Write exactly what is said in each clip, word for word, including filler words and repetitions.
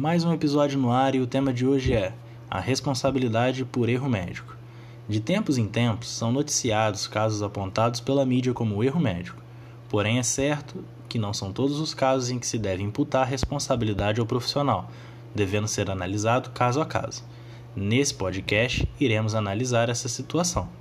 Mais um episódio no ar e o tema de hoje é a responsabilidade por erro médico. De tempos em tempos são noticiados casos apontados pela mídia como erro médico, porém é certo que não são todos os casos em que se deve imputar responsabilidade ao profissional, devendo ser analisado caso a caso. Nesse podcast, iremos analisar essa situação.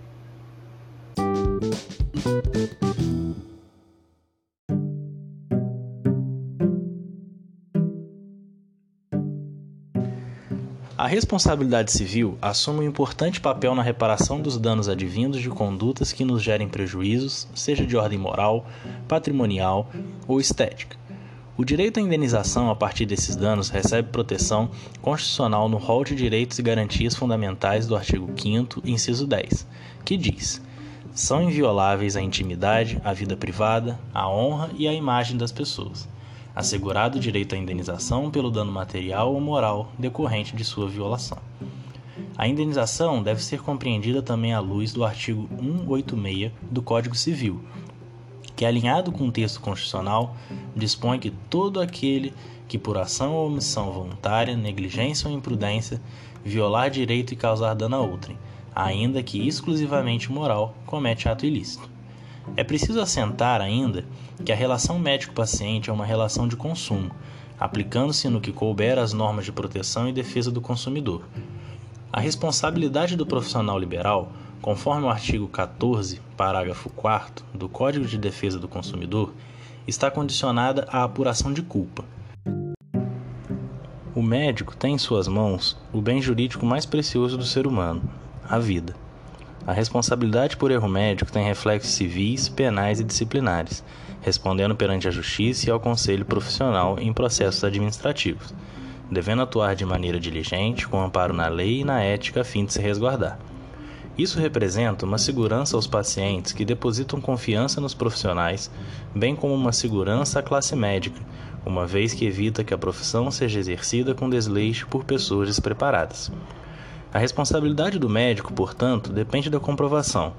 A responsabilidade civil assume um importante papel na reparação dos danos advindos de condutas que nos gerem prejuízos, seja de ordem moral, patrimonial ou estética. O direito à indenização a partir desses danos recebe proteção constitucional no rol de direitos e garantias fundamentais do artigo quinto, inciso dez, que diz: são invioláveis a intimidade, a vida privada, a honra e a imagem das pessoas, assegurado o direito à indenização pelo dano material ou moral decorrente de sua violação. A indenização deve ser compreendida também à luz do artigo cento e oitenta e seis do Código Civil, que, alinhado com o texto constitucional, dispõe que todo aquele que, por ação ou omissão voluntária, negligência ou imprudência, violar direito e causar dano a outrem, ainda que exclusivamente moral, comete ato ilícito. É preciso assentar ainda que a relação médico-paciente é uma relação de consumo, aplicando-se no que couber as normas de proteção e defesa do consumidor. A responsabilidade do profissional liberal, conforme o artigo quatorze, parágrafo quarto do Código de Defesa do Consumidor, está condicionada à apuração de culpa. O médico tem em suas mãos o bem jurídico mais precioso do ser humano, a vida. A responsabilidade por erro médico tem reflexos civis, penais e disciplinares, respondendo perante a Justiça e ao Conselho Profissional em processos administrativos, devendo atuar de maneira diligente, com amparo na lei e na ética a fim de se resguardar. Isso representa uma segurança aos pacientes que depositam confiança nos profissionais, bem como uma segurança à classe médica, uma vez que evita que a profissão seja exercida com desleixo por pessoas despreparadas. A responsabilidade do médico, portanto, depende da comprovação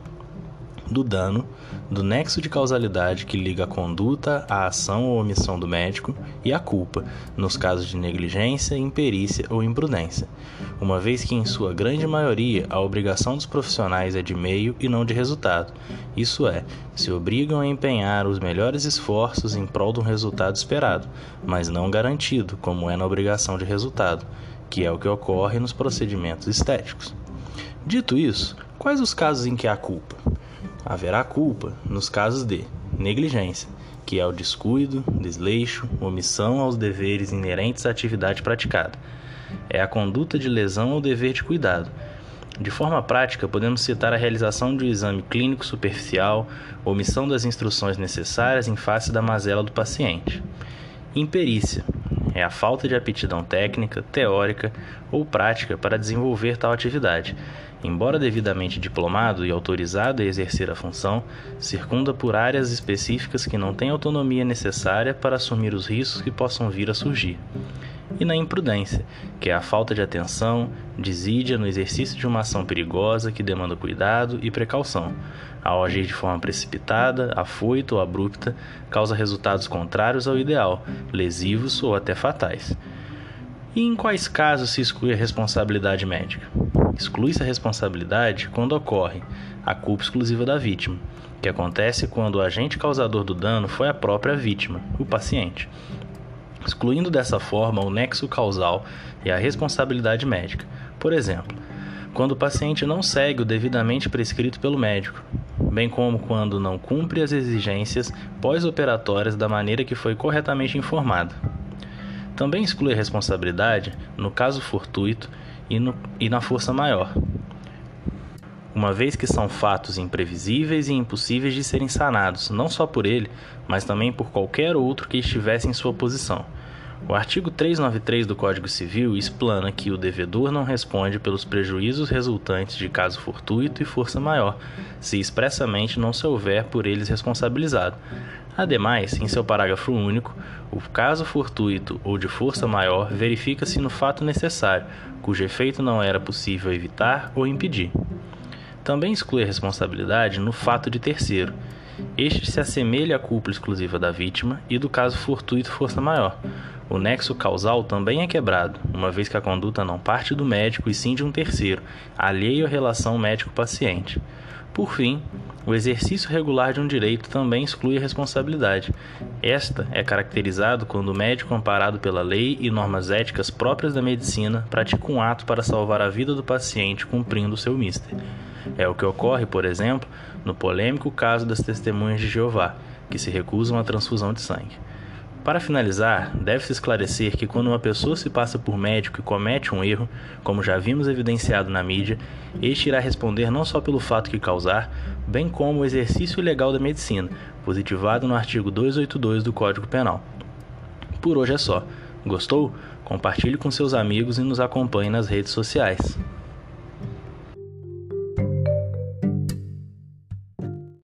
do dano, do nexo de causalidade que liga a conduta, a ação ou omissão do médico e a culpa, nos casos de negligência, imperícia ou imprudência, uma vez que, em sua grande maioria, a obrigação dos profissionais é de meio e não de resultado, isso é, se obrigam a empenhar os melhores esforços em prol de um resultado esperado, mas não garantido, como é na obrigação de resultado, que é o que ocorre nos procedimentos estéticos. Dito isso, quais os casos em que há culpa? Haverá culpa nos casos de negligência, que é o descuido, desleixo, omissão aos deveres inerentes à atividade praticada. É a conduta de lesão ao dever de cuidado. De forma prática, podemos citar a realização de um exame clínico superficial, omissão das instruções necessárias em face da mazela do paciente. Imperícia é a falta de aptidão técnica, teórica ou prática para desenvolver tal atividade. Embora devidamente diplomado e autorizado a exercer a função, circunda por áreas específicas que não têm autonomia necessária para assumir os riscos que possam vir a surgir. E na imprudência, que é a falta de atenção, desídia no exercício de uma ação perigosa que demanda cuidado e precaução. Ao agir de forma precipitada, afoita ou abrupta, causa resultados contrários ao ideal, lesivos ou até fatais. E em quais casos se exclui a responsabilidade médica? Exclui-se a responsabilidade quando ocorre a culpa exclusiva da vítima, que acontece quando o agente causador do dano foi a própria vítima, o paciente, excluindo dessa forma o nexo causal e a responsabilidade médica. Por exemplo, quando o paciente não segue o devidamente prescrito pelo médico, bem como quando não cumpre as exigências pós-operatórias da maneira que foi corretamente informada. Também exclui a responsabilidade no caso fortuito e, no, e na força maior, uma vez que são fatos imprevisíveis e impossíveis de serem sanados, não só por ele, mas também por qualquer outro que estivesse em sua posição. O artigo trezentos e noventa e três do Código Civil explana que o devedor não responde pelos prejuízos resultantes de caso fortuito e força maior, se expressamente não se houver por eles responsabilizado. Ademais, em seu parágrafo único, o caso fortuito ou de força maior verifica-se no fato necessário, cujo efeito não era possível evitar ou impedir. Também exclui a responsabilidade no fato de terceiro. Este se assemelha à culpa exclusiva da vítima e do caso fortuito força maior, O nexo causal também é quebrado, uma vez que a conduta não parte do médico e sim de um terceiro, alheio à relação médico-paciente. Por fim, o exercício regular de um direito também exclui a responsabilidade. Esta é caracterizado quando o médico, amparado pela lei e normas éticas próprias da medicina, pratica um ato para salvar a vida do paciente cumprindo o seu mister. É o que ocorre, por exemplo, no polêmico caso das testemunhas de Jeová, que se recusam à transfusão de sangue. Para finalizar, deve-se esclarecer que quando uma pessoa se passa por médico e comete um erro, como já vimos evidenciado na mídia, este irá responder não só pelo fato que causar, bem como o exercício ilegal da medicina, positivado no artigo duzentos e oitenta e dois do Código Penal. Por hoje é só. Gostou? Compartilhe com seus amigos e nos acompanhe nas redes sociais.